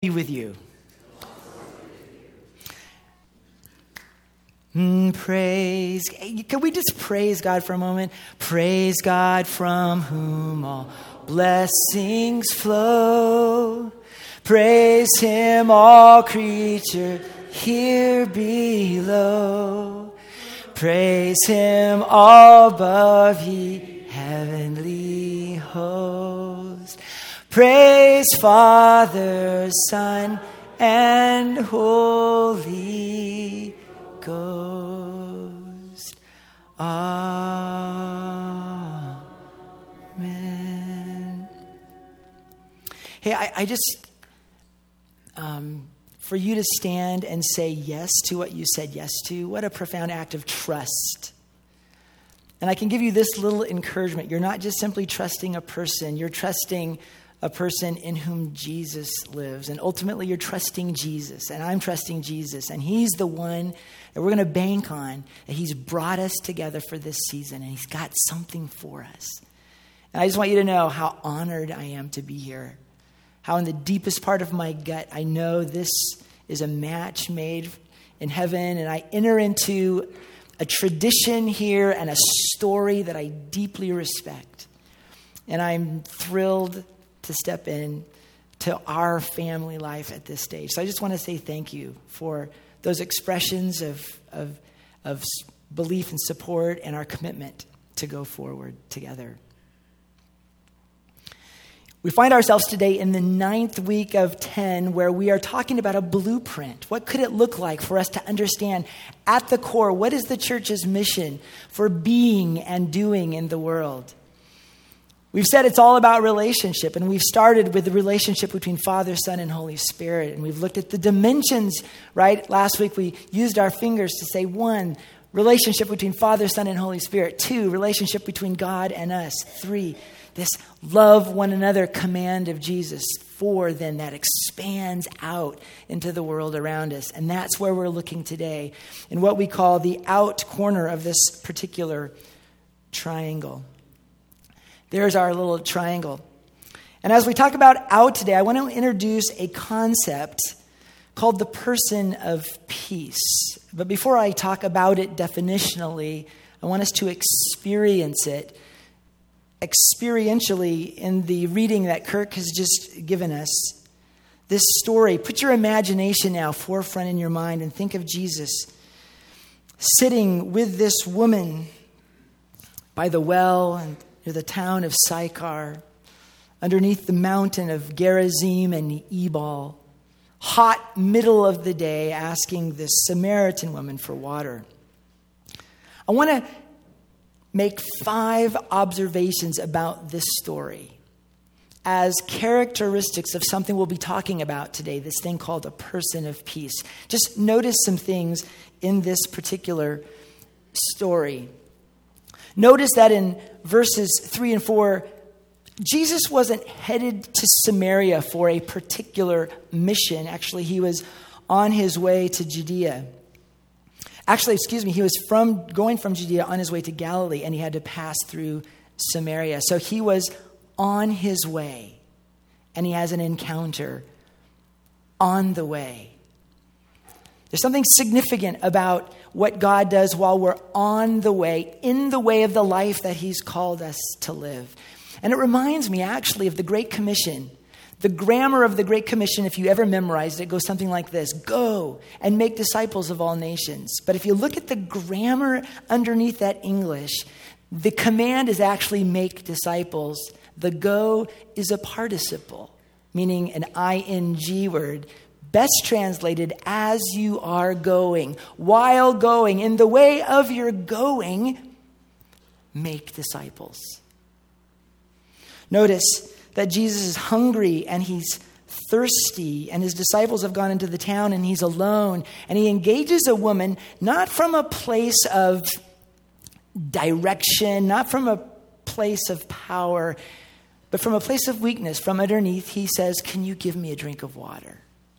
Be with you. Praise. Can we just praise God for a moment? Praise God from whom all blessings flow. Praise him, all creature here below. Praise him, all above ye heavenly host. Praise Father, Son, and Holy Ghost. Amen. Hey, I just, for you to stand and say yes to what you said yes to, what a profound act of trust. And I can give you this little encouragement. You're not just simply trusting a person, you're trusting a person in whom Jesus lives. And ultimately, you're trusting Jesus. And I'm trusting Jesus. And he's the one that we're going to bank on. That he's brought us together for this season. And he's got something for us. And I just want you to know how honored I am to be here. How in the deepest part of my gut, I know this is a match made in heaven. And I enter into a tradition here and a story that I deeply respect. And I'm thrilled to step in to our family life at this stage. So I just want to say thank you for those expressions of belief and support and our commitment to go forward together. We find ourselves today in the 9th week of 10 where we are talking about a blueprint. What could it look like for us to understand at the core, what is the church's mission for being and doing in the world? We've said it's all about relationship, and we've started with the relationship between Father, Son, and Holy Spirit, and we've looked at the dimensions, right? Last week we used our fingers to say 1, relationship between Father, Son, and Holy Spirit. 2, relationship between God and us. 3, this love one another command of Jesus. 4, then that expands out into the world around us, and that's where we're looking today in what we call the out corner of this particular triangle. There's our little triangle. And as we talk about out today, I want to introduce a concept called the person of peace. But before I talk about it definitionally, I want us to experience it experientially in the reading that Kirk has just given us. This story, put your imagination now forefront in your mind and think of Jesus sitting with this woman by the well and near the town of Sychar, underneath the mountain of Gerizim and Ebal, hot middle of the day, asking this Samaritan woman for water. I want to make 5 observations about this story as characteristics of something we'll be talking about today, this thing called a person of peace. Just notice some things in this particular story. Notice that in verses 3 and 4, Jesus wasn't headed to Samaria for a particular mission. Actually, he was on his way to Judea. He was going from Judea on his way to Galilee, and he had to pass through Samaria. So he was on his way, and he has an encounter on the way. There's something significant about what God does while we're on the way, in the way of the life that he's called us to live. And it reminds me actually of the Great Commission. The grammar of the Great Commission, if you ever memorized it, goes something like this: go and make disciples of all nations. But if you look at the grammar underneath that English, the command is actually make disciples. The go is a participle, meaning an ing word. Best translated, as you are going, while going, in the way of your going, make disciples. Notice that Jesus is hungry and he's thirsty, and his disciples have gone into the town and he's alone, and he engages a woman not from a place of direction, not from a place of power, but from a place of weakness. From underneath, he says, "Can you give me a drink of water?"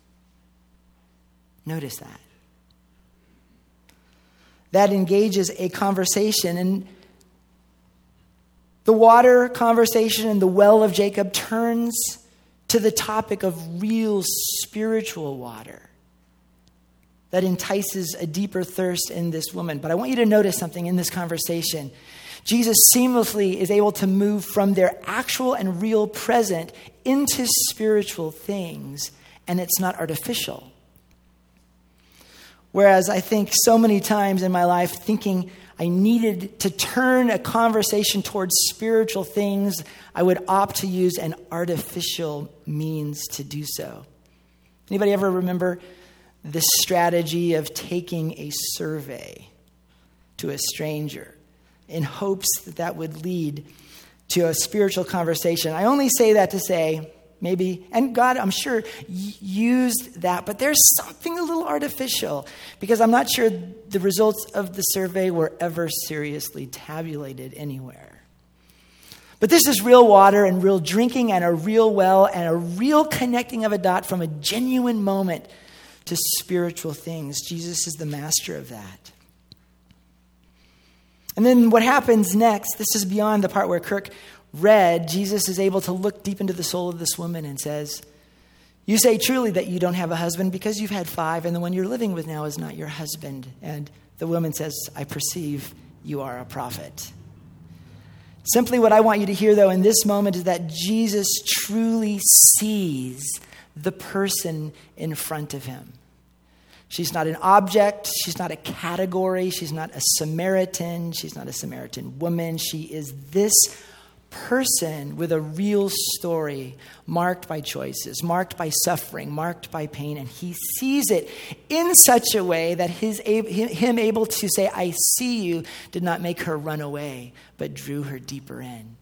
Notice that. That engages a conversation, and the water conversation and the well of Jacob turns to the topic of real spiritual water that entices a deeper thirst in this woman. But I want you to notice something in this conversation. Jesus seamlessly is able to move from their actual and real present into spiritual things, and it's not artificial. Whereas I think so many times in my life, thinking I needed to turn a conversation towards spiritual things, I would opt to use an artificial means to do so. Anybody ever remember this strategy of taking a survey to a stranger in hopes that that would lead to a spiritual conversation? I only say that to say, maybe, and God, I'm sure, used that, but there's something a little artificial because I'm not sure the results of the survey were ever seriously tabulated anywhere. But this is real water and real drinking and a real well and a real connecting of a dot from a genuine moment to spiritual things. Jesus is the master of that. And then what happens next, this is beyond the part where Kirk read, Jesus is able to look deep into the soul of this woman and says, "You say truly that you don't have a husband because you've had 5 and the one you're living with now is not your husband." And the woman says, "I perceive you are a prophet." Simply what I want you to hear, though, in this moment is that Jesus truly sees the person in front of him. She's not an object. She's not a category. She's not a Samaritan. She's not a Samaritan woman. She is this person with a real story marked by choices, marked by suffering, marked by pain. And he sees it in such a way that him able to say, "I see you," did not make her run away, but drew her deeper in.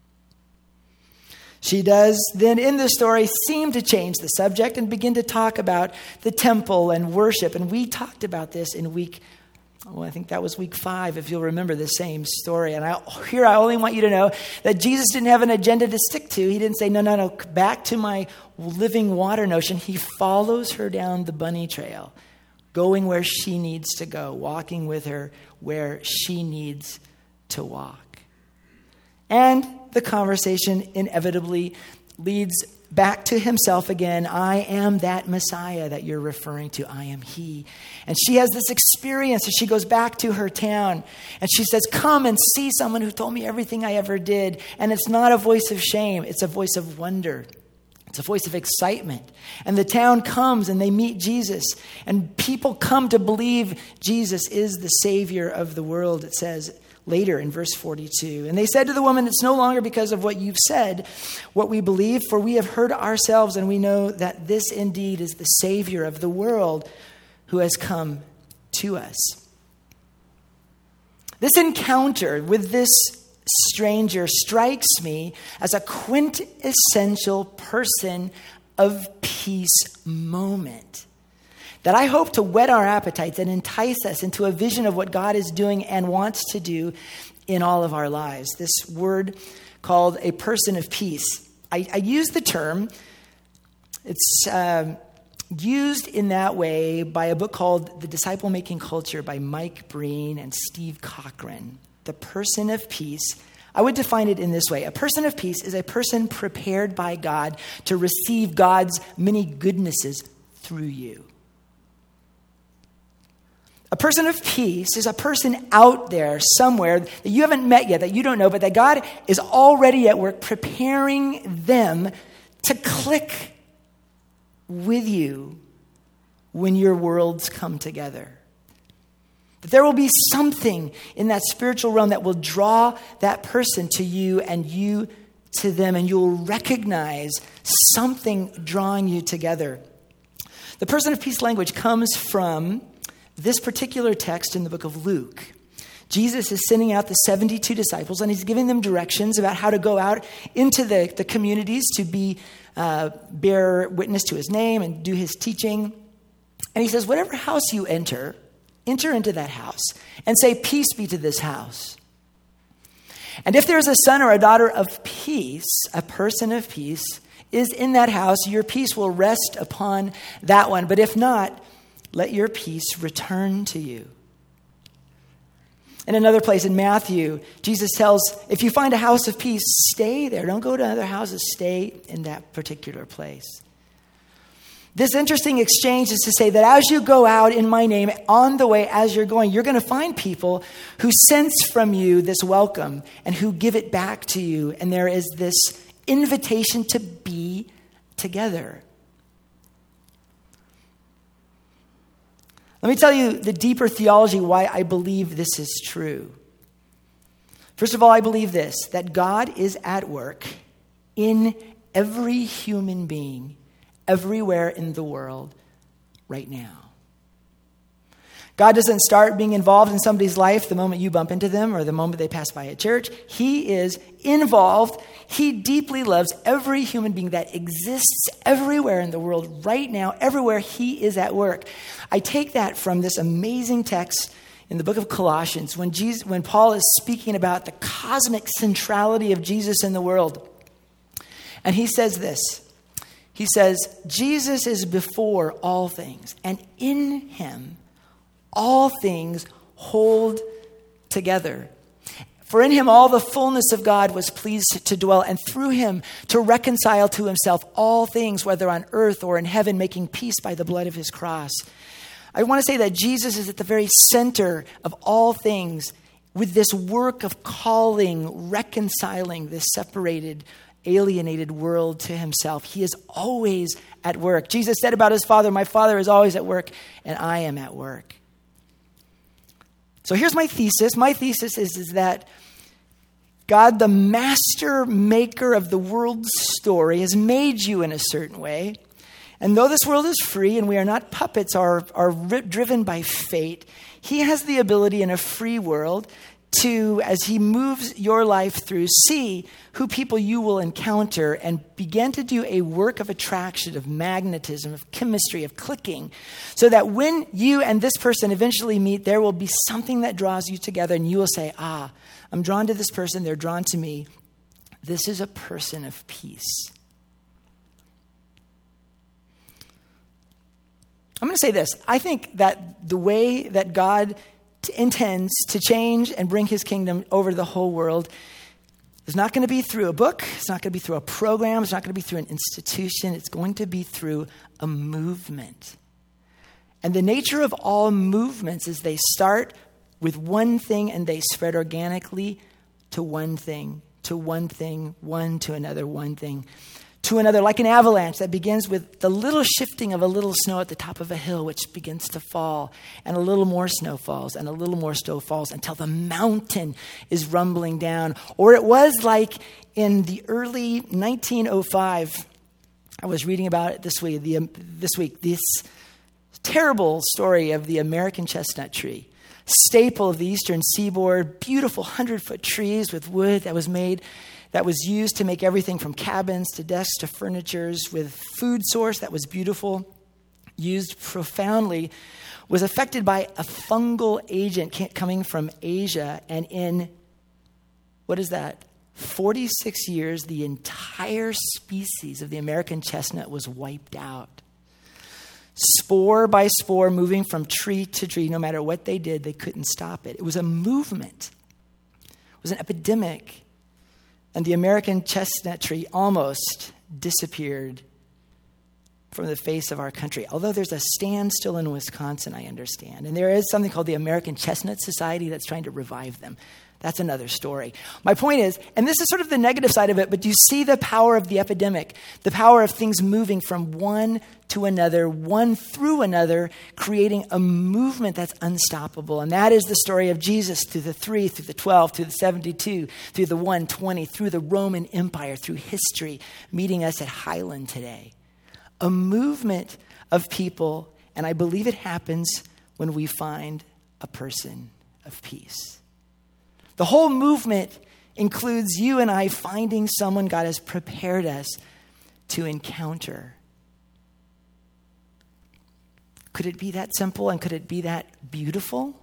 She does then in the story seem to change the subject and begin to talk about the temple and worship. And we talked about this in I think that was week 5, if you'll remember the same story. And I only want you to know that Jesus didn't have an agenda to stick to. He didn't say, no, back to my living water notion. He follows her down the bunny trail, going where she needs to go, walking with her where she needs to walk. And the conversation inevitably leads back to himself again. "I am that Messiah that you're referring to. I am he." And she has this experience as she goes back to her town. And she says, "Come and see someone who told me everything I ever did." And it's not a voice of shame. It's a voice of wonder. It's a voice of excitement. And the town comes and they meet Jesus. And people come to believe Jesus is the Savior of the world, it says later in verse 42. "And they said to the woman, 'It's no longer because of what you've said what we believe, for we have heard ourselves and we know that this indeed is the Savior of the world who has come to us.'" This encounter with this stranger strikes me as a quintessential person of peace moment that I hope to whet our appetites and entice us into a vision of what God is doing and wants to do in all of our lives. This word called a person of peace. I use the term. It's used in that way by a book called The Disciple-Making Culture by Mike Breen and Steve Cochran. The person of peace, I would define it in this way. A person of peace is a person prepared by God to receive God's many goodnesses through you. A person of peace is a person out there somewhere that you haven't met yet, that you don't know, but that God is already at work preparing them to click with you when your worlds come together. That there will be something in that spiritual realm that will draw that person to you and you to them, and you'll recognize something drawing you together. The person of peace language comes from this particular text in the book of Luke. Jesus is sending out the 72 disciples, and he's giving them directions about how to go out into the communities to bear witness to his name and do his teaching. And he says, whatever house you enter into that house and say, "Peace be to this house." And if there's a son or a daughter of peace, a person of peace, is in that house, your peace will rest upon that one. But if not, let your peace return to you. In another place in Matthew, Jesus tells, if you find a house of peace, stay there. Don't go to other houses. Stay in that particular place. This interesting exchange is to say that as you go out in my name, on the way as you're going, you're going to find people who sense from you this welcome and who give it back to you. And there is this invitation to be together. Let me tell you the deeper theology why I believe this is true. First of all, I believe this, that God is at work in every human being, everywhere in the world, right now. God doesn't start being involved in somebody's life the moment you bump into them or the moment they pass by a church. He is involved. He deeply loves every human being that exists everywhere in the world right now. Everywhere he is at work. I take that from this amazing text in the book of Colossians when Paul is speaking about the cosmic centrality of Jesus in the world. And he says this. He says, Jesus is before all things, and in him all things hold together. For in him all the fullness of God was pleased to dwell, and through him to reconcile to himself all things, whether on earth or in heaven, making peace by the blood of his cross. I want to say that Jesus is at the very center of all things with this work of calling, reconciling this separated, alienated world to himself. He is always at work. Jesus said about his Father, my Father is always at work, and I am at work. So here's my thesis. My thesis is that God, the master maker of the world's story, has made you in a certain way. And though this world is free and we are not puppets or driven by fate, he has the ability in a free world to, as he moves your life through, see who people you will encounter and begin to do a work of attraction, of magnetism, of chemistry, of clicking, so that when you and this person eventually meet, there will be something that draws you together and you will say, I'm drawn to this person, they're drawn to me. This is a person of peace. I'm going to say this. I think that the way that God intends to change and bring his kingdom over the whole world is not going to be through a book. It's not going to be through a program. It's not going to be through an institution. It's going to be through a movement. And the nature of all movements is they start with one thing and they spread organically to one thing, one to another, one thing to another, like an avalanche that begins with the little shifting of a little snow at the top of a hill, which begins to fall, and a little more snow falls, and a little more snow falls until the mountain is rumbling down. Or it was like in the early 1905, I was reading about it this week, this terrible story of the American chestnut tree, staple of the eastern seaboard, beautiful 100-foot trees with wood that was used to make everything from cabins to desks to furnitures, with food source that was beautiful, used profoundly, was affected by a fungal agent coming from Asia. And in, 46 years, the entire species of the American chestnut was wiped out. Spore by spore, moving from tree to tree, no matter what they did, they couldn't stop it. It was a movement. It was an epidemic. And the American chestnut tree almost disappeared from the face of our country. Although there's a standstill in Wisconsin, I understand. And there is something called the American Chestnut Society that's trying to revive them. That's another story. My point is, and this is sort of the negative side of it, but do you see the power of the epidemic, the power of things moving from one to another, one through another, creating a movement that's unstoppable. And that is the story of Jesus through the 3, through the 12, through the 72, through the 120, through the Roman Empire, through history, meeting us at Highland today. A movement of people, and I believe it happens when we find a person of peace. The whole movement includes you and I finding someone God has prepared us to encounter. Could it be that simple and could it be that beautiful?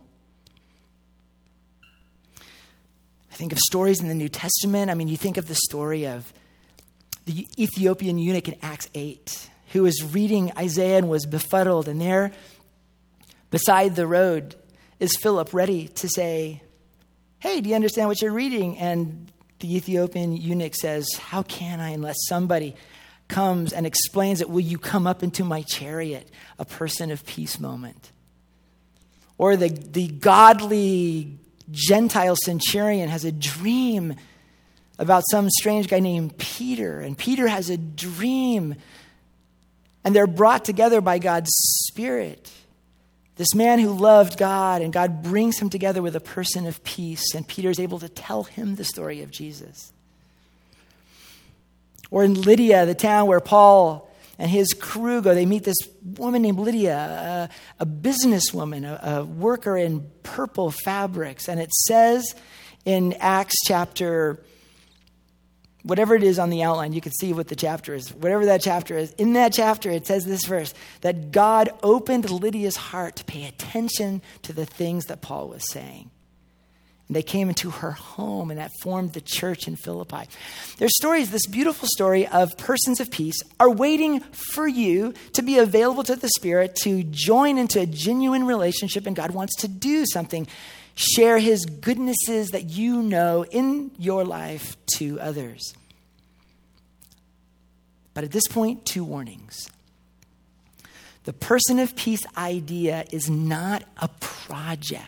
I think of stories in the New Testament. I mean, you think of the story of the Ethiopian eunuch in Acts 8, who was reading Isaiah and was befuddled. And there, beside the road, is Philip ready to say, hey, do you understand what you're reading? And the Ethiopian eunuch says, how can I unless somebody comes and explains it? Will you come up into my chariot? A person of peace moment. Or the godly Gentile centurion has a dream about some strange guy named Peter. And Peter has a dream. And they're brought together by God's Spirit. This man who loved God, and God brings him together with a person of peace. And Peter is able to tell him the story of Jesus. Or in Lydia, the town where Paul and his crew go, they meet this woman named Lydia, a businesswoman, a worker in purple fabrics. And it says in Acts chapter, whatever it is on the outline, you can see what the chapter is. Whatever that chapter is, in that chapter it says this verse, that God opened Lydia's heart to pay attention to the things that Paul was saying. And they came into her home, and that formed the church in Philippi. Their story is this beautiful story of persons of peace are waiting for you to be available to the Spirit, to join into a genuine relationship, and God wants to do something. Share his goodnesses that you know in your life to others. But at this point, 2 warnings. The person of peace idea is not a project.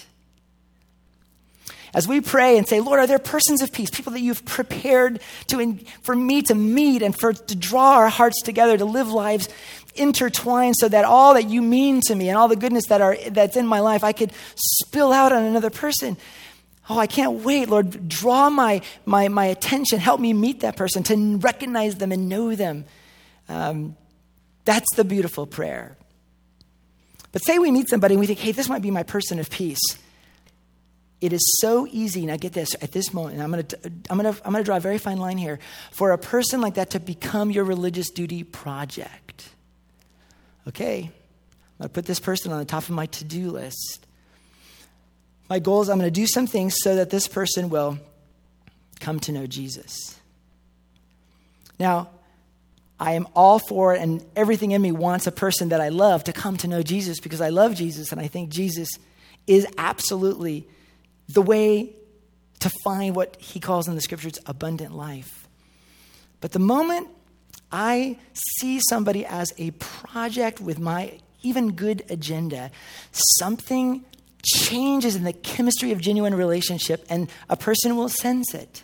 As we pray and say, Lord, are there persons of peace, people that you've prepared for me to meet and to draw our hearts together, to live lives intertwined so that all that you mean to me and all the goodness that's in my life, I could spill out on another person. Oh, I can't wait, Lord. Draw my attention. Help me meet that person, to recognize them and know them. That's the beautiful prayer. But say we meet somebody and we think, hey, this might be my person of peace. It is so easy, now get this, at this moment, and I'm gonna draw a very fine line here, for a person like that to become your religious duty project. Okay, I'm gonna put this person on the top of my to-do list. My goal is I'm gonna do some things so that this person will come to know Jesus. Now, I am all for it, and everything in me wants a person that I love to come to know Jesus because I love Jesus, and I think Jesus is absolutely the way to find what he calls in the scriptures abundant life. But the moment I see somebody as a project with my even good agenda, something changes in the chemistry of genuine relationship, and a person will sense it.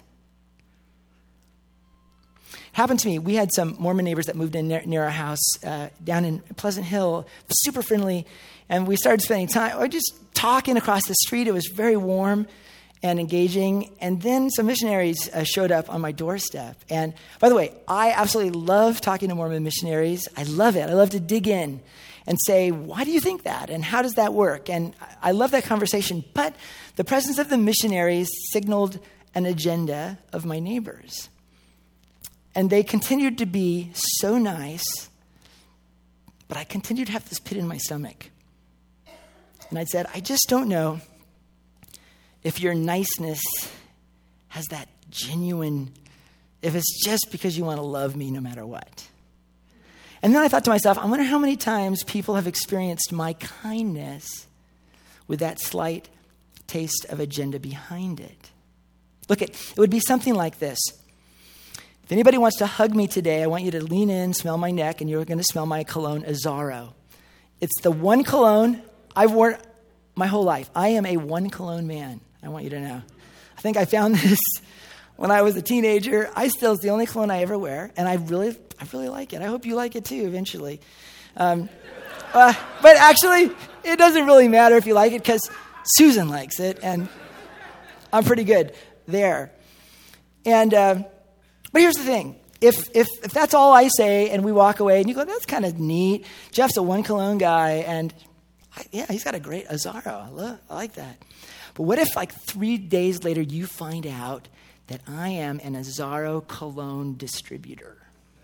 Happened to me. We had some Mormon neighbors that moved in near our house down in Pleasant Hill, super friendly, and we started spending time, or just talking across the street. It was very warm and engaging, and then some missionaries showed up on my doorstep. And by the way, I absolutely love talking to Mormon missionaries. I love it. I love to dig in and say, why do you think that? And how does that work? And I love that conversation. But the presence of the missionaries signaled an agenda of my neighbors. And they continued to be so nice, but I continued to have this pit in my stomach. And I said, I just don't know if your niceness has that genuine, if it's just because you want to love me no matter what. And then I thought to myself, I wonder how many times people have experienced my kindness with that slight taste of agenda behind it. Look, it would be something like this. If anybody wants to hug me today, I want you to lean in, smell my neck, and you're going to smell my cologne, Azzaro. It's the one cologne I've worn my whole life. I am a one cologne man, I want you to know. I think I found this when I was a teenager. It's the only cologne I ever wear, and I really like it. I hope you like it too eventually. But actually, it doesn't really matter if you like it because Susan likes it, and I'm pretty good there. And but here's the thing. If that's all I say and we walk away and you go, that's kind of neat. Jeff's a one cologne guy and he's got a great Azzaro. I like that. But what if like 3 days later you find out that I am an Azzaro cologne distributor?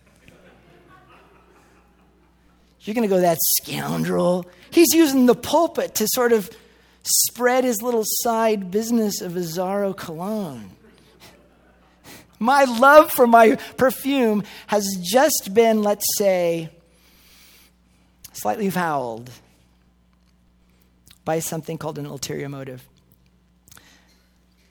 You're going to go, that scoundrel. He's using the pulpit to sort of spread his little side business of Azzaro cologne. My love for my perfume has just been, let's say, slightly fouled by something called an ulterior motive.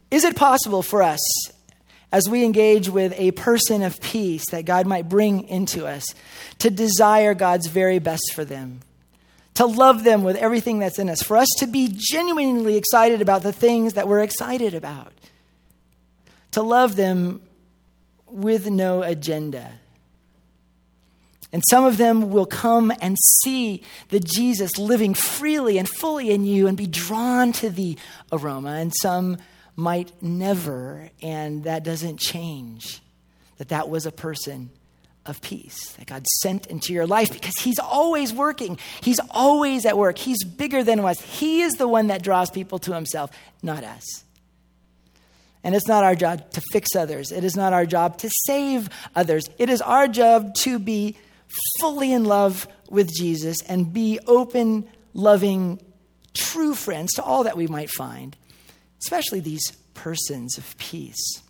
Is it possible for us, as we engage with a person of peace that God might bring into us, to desire God's very best for them, to love them with everything that's in us, for us to be genuinely excited about the things that we're excited about, to love them with no agenda? And some of them will come and see the Jesus living freely and fully in you and be drawn to the aroma. And some might never, and that doesn't change. That was a person of peace that God sent into your life, because he's always working. He's always at work. He's bigger than us. He is the one that draws people to himself, not us. And it's not our job to fix others. It is not our job to save others. It is our job to be fully in love with Jesus and be open, loving, true friends to all that we might find, especially these persons of peace.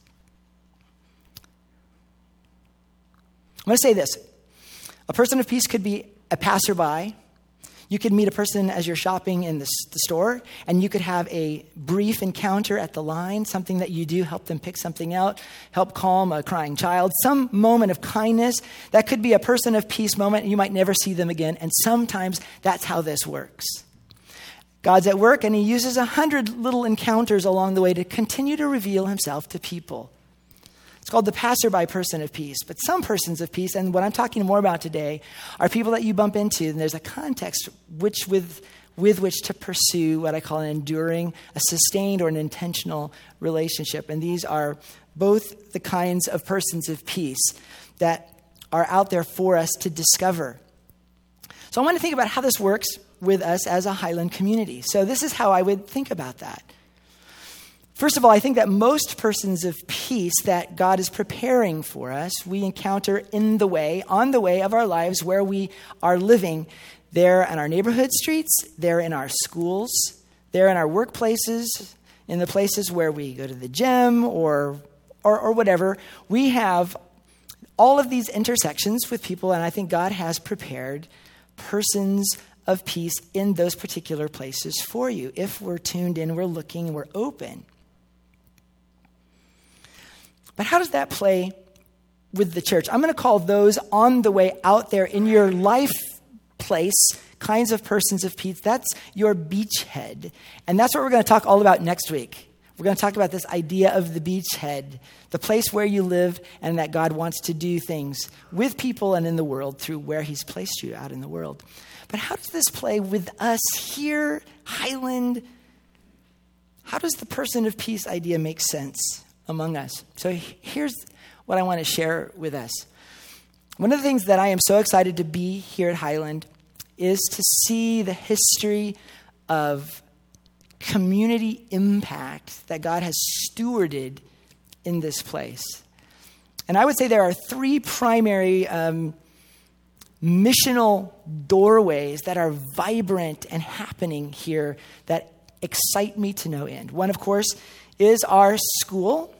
I'm going to say this. A person of peace could be a passerby. You could meet a person as you're shopping in the store, and you could have a brief encounter at the line, something that you do, help them pick something out, help calm a crying child, some moment of kindness. That could be a person of peace moment, and you might never see them again. And sometimes that's how this works. God's at work, and he uses 100 little encounters along the way to continue to reveal himself to people. It's called the passerby person of peace. But some persons of peace, and what I'm talking more about today, are people that you bump into, and there's a context with which to pursue what I call an enduring, a sustained, or an intentional relationship. And these are both the kinds of persons of peace that are out there for us to discover. So I want to think about how this works with us as a Highland community. So this is how I would think about that. First of all, I think that most persons of peace that God is preparing for us, we encounter on the way of our lives where we are living. They're in our neighborhood streets, they're in our schools, they're in our workplaces, in the places where we go to the gym or whatever. We have all of these intersections with people, and I think God has prepared persons of peace in those particular places for you. If we're tuned in, we're looking, we're open. But how does that play with the church? I'm going to call those on the way out there in your life place kinds of persons of peace. That's your beachhead. And that's what we're going to talk all about next week. We're going to talk about this idea of the beachhead, the place where you live, and that God wants to do things with people and in the world through where he's placed you out in the world. But how does this play with us here, Highland? How does the person of peace idea make sense among us? So here's what I want to share with us. One of the things that I am so excited to be here at Highland is to see the history of community impact that God has stewarded in this place. And I would say there are three primary missional doorways that are vibrant and happening here that excite me to no end. One, of course, is our school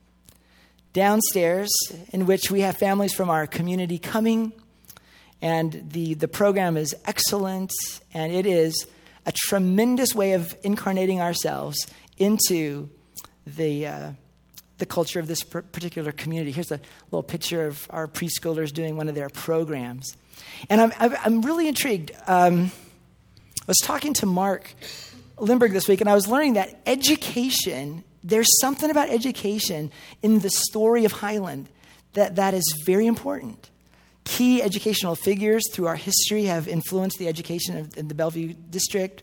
downstairs, in which we have families from our community coming, and the program is excellent, and it is a tremendous way of incarnating ourselves into the culture of this particular community. Here's a little picture of our preschoolers doing one of their programs. And I'm really intrigued. I was talking to Mark Lindbergh this week, and I was learning that education, there's something about education in the story of Highland that is very important. Key educational figures through our history have influenced the education in the Bellevue district.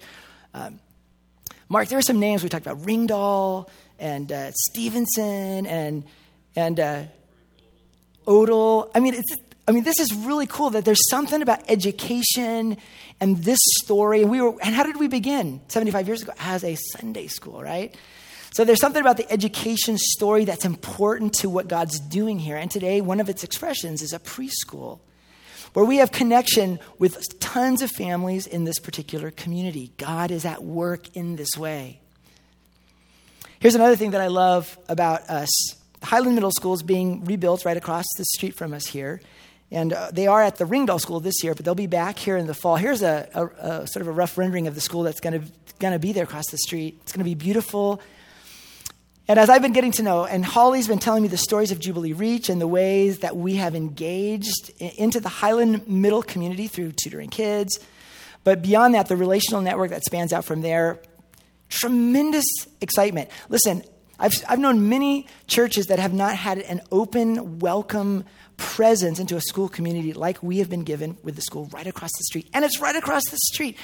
Mark, there are some names we talked about: Ringdahl and Stevenson and Odell. I mean, this is really cool that there's something about education and this story. And how did we begin 75 years ago? As a Sunday school, right? So there's something about the education story that's important to what God's doing here. And today, one of its expressions is a preschool, where we have connection with tons of families in this particular community. God is at work in this way. Here's another thing that I love about us. Highland Middle School is being rebuilt right across the street from us here. And they are at the Ringdahl School this year, but they'll be back here in the fall. Here's a sort of a rough rendering of the school that's going to be there across the street. It's going to be beautiful. And as I've been getting to know, and Holly's been telling me the stories of Jubilee Reach and the ways that we have engaged into the Highland Middle community through tutoring kids, but beyond that, the relational network that spans out from there, tremendous excitement. Listen, I've known many churches that have not had an open, welcome presence into a school community like we have been given with the school right across the street. And it's right across the street.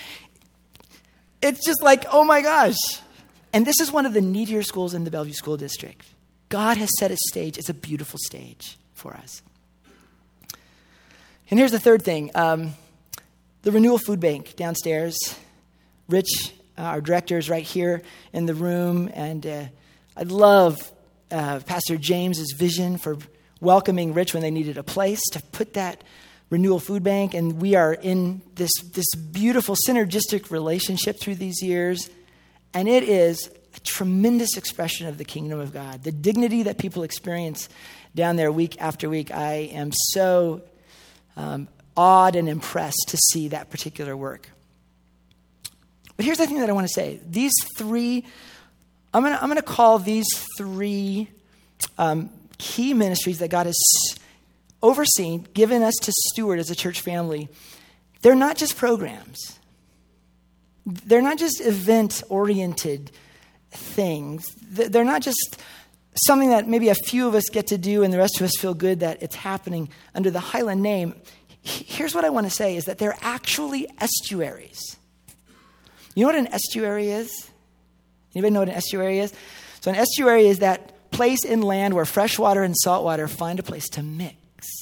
It's just like, oh my gosh. And this is one of the needier schools in the Bellevue School District. God has set a stage. It's a beautiful stage for us. And here's the third thing. The Renewal Food Bank downstairs. Rich, our director, is right here in the room. And I love Pastor James's vision for welcoming Rich when they needed a place to put that Renewal Food Bank. And we are in this beautiful synergistic relationship through these years. And it is a tremendous expression of the kingdom of God. The dignity that people experience down there week after week. I am so awed and impressed to see that particular work. But here's the thing that I want to say. These three, I'm going to call these three key ministries that God has overseen, given us to steward as a church family. They're not just programs. They're not just event-oriented things. They're not just something that maybe a few of us get to do and the rest of us feel good that it's happening under the Highland name. Here's what I want to say is that they're actually estuaries. You know what an estuary is? Anybody know what an estuary is? So an estuary is that place inland where fresh water and salt water find a place to mix.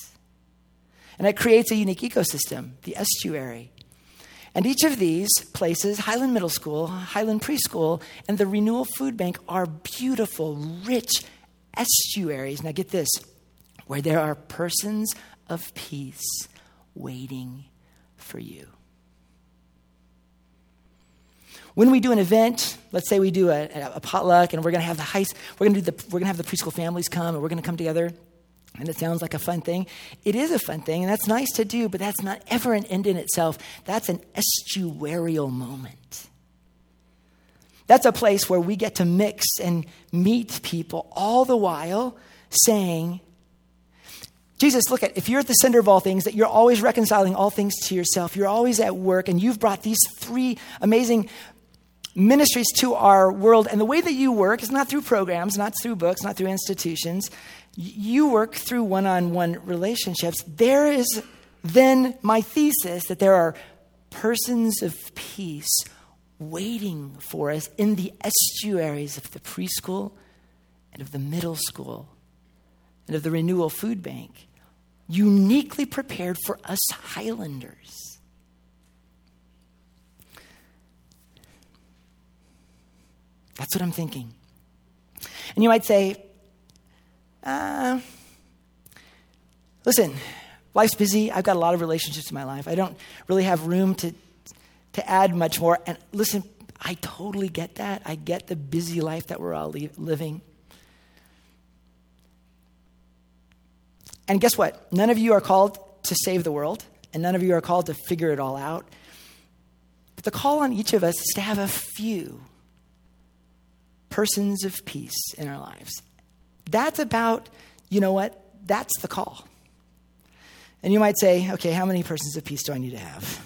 And it creates a unique ecosystem, the estuary. And each of these places, Highland Middle School, Highland Preschool, and the Renewal Food Bank are beautiful, rich estuaries. Now get this, where there are persons of peace waiting for you. When we do an event, let's say we do a potluck, and we're going to have we're going to have the preschool families come, and we're going to come together. And it sounds like a fun thing. It is a fun thing, and that's nice to do, but that's not ever an end in itself. That's an estuarial moment. That's a place where we get to mix and meet people, all the while saying, Jesus, look if you're at the center of all things, that you're always reconciling all things to yourself, you're always at work, and you've brought these three amazing ministries to our world. And the way that you work is not through programs, not through books, not through institutions. You work through one-on-one relationships. There is then my thesis that there are persons of peace waiting for us in the estuaries of the preschool and of the middle school and of the Renewal Food Bank, uniquely prepared for us Highlanders. That's what I'm thinking. And you might say, listen, life's busy. I've got a lot of relationships in my life. I don't really have room to add much more. And listen, I totally get that. I get the busy life that we're all living. And guess what? None of you are called to save the world, and none of you are called to figure it all out. But the call on each of us is to have a few persons of peace in our lives. That's about, you know what? That's the call. And you might say, okay, how many persons of peace do I need to have?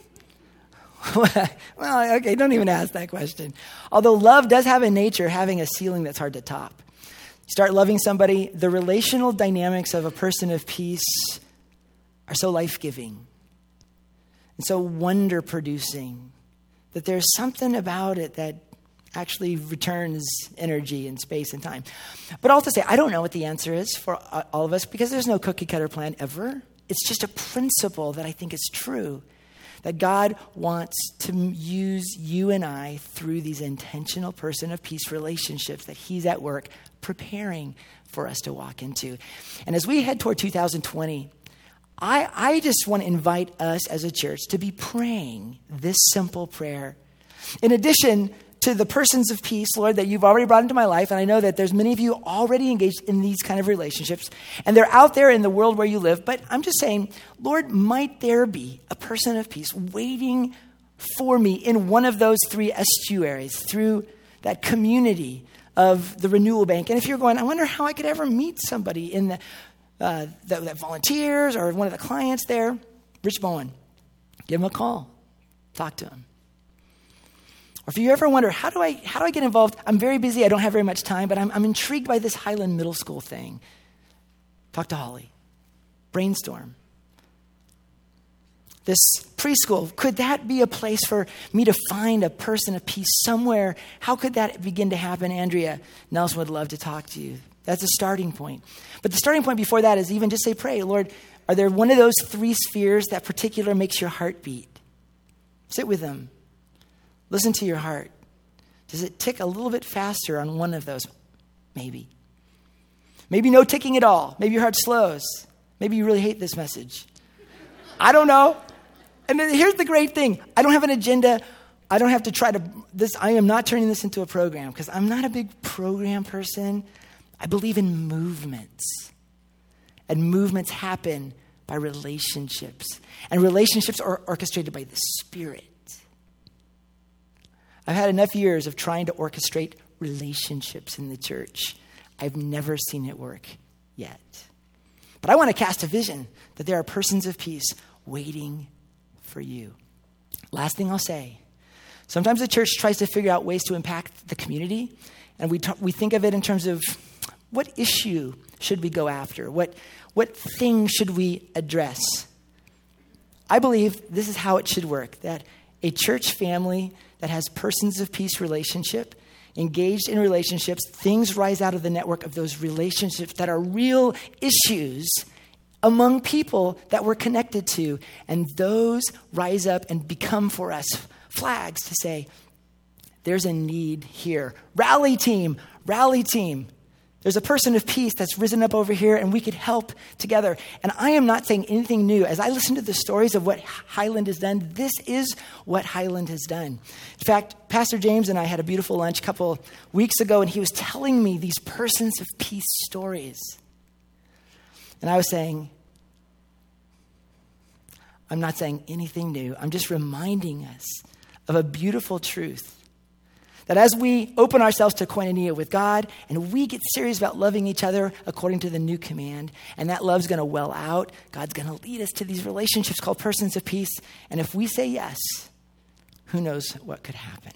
Well, okay, don't even ask that question. Although love does have a nature having a ceiling that's hard to top. Start loving somebody, the relational dynamics of a person of peace are so life-giving and so wonder-producing that there's something about it that actually returns energy and space and time. But all to say, I don't know what the answer is for all of us because there's no cookie-cutter plan ever. It's just a principle that I think is true, that God wants to use you and I through these intentional person of peace relationships that he's at work preparing for us to walk into. And as we head toward 2020, I just want to invite us as a church to be praying this simple prayer. In addition to the persons of peace, Lord, that you've already brought into my life, and I know that there's many of you already engaged in these kind of relationships, and they're out there in the world where you live, but I'm just saying, Lord, might there be a person of peace waiting for me in one of those three estuaries through that community of the Renewal Bank. And if you're going, I wonder how I could ever meet somebody in that volunteers or one of the clients there, Rich Bowen, give him a call. Talk to him. Or if you ever wonder, how do I get involved? I'm very busy. I don't have very much time, but I'm intrigued by this Highland Middle School thing. Talk to Holly. Brainstorm. This preschool, could that be a place for me to find a person of peace somewhere? How could that begin to happen? Andrea Nelson would love to talk to you. That's a starting point. But the starting point before that is even just say, pray, Lord, are there one of those 3 spheres that particular makes your heart beat? Sit with them. Listen to your heart. Does it tick a little bit faster on one of those? Maybe. Maybe no ticking at all. Maybe your heart slows. Maybe you really hate this message. I don't know. And then here's the great thing. I don't have an agenda. I don't have to try to I am not turning this into a program because I'm not a big program person. I believe in movements. And movements happen by relationships. And relationships are orchestrated by the Spirit. I've had enough years of trying to orchestrate relationships in the church. I've never seen it work yet. But I want to cast a vision that there are persons of peace waiting for you. Last thing I'll say. Sometimes the church tries to figure out ways to impact the community, and we think of it in terms of what issue should we go after? What thing should we address? I believe this is how it should work, that a church family that has persons of peace relationship, engaged in relationships, things rise out of the network of those relationships that are real issues among people that we're connected to. And those rise up and become for us flags to say, there's a need here. Rally team. There's a person of peace that's risen up over here and we could help together. And I am not saying anything new. As I listen to the stories of what Highland has done, this is what Highland has done. In fact, Pastor James and I had a beautiful lunch a couple weeks ago, and he was telling me these persons of peace stories. And I was saying, I'm not saying anything new. I'm just reminding us of a beautiful truth. That as we open ourselves to koinonia with God and we get serious about loving each other according to the new command, and that love's going to well out, God's going to lead us to these relationships called persons of peace. And if we say yes, who knows what could happen?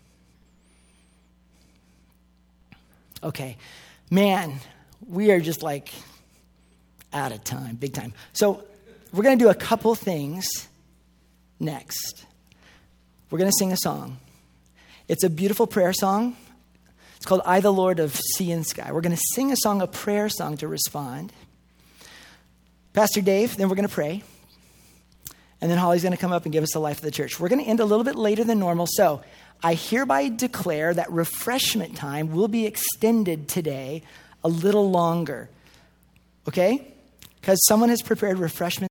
Okay, man, we are just like out of time, big time. So we're going to do a couple things next. We're going to sing a song. It's a beautiful prayer song. It's called I, the Lord of Sea and Sky. We're going to sing a song, a prayer song to respond. Pastor Dave, then we're going to pray. And then Holly's going to come up and give us the life of the church. We're going to end a little bit later than normal. So I hereby declare that refreshment time will be extended today a little longer. Okay? Because someone has prepared refreshment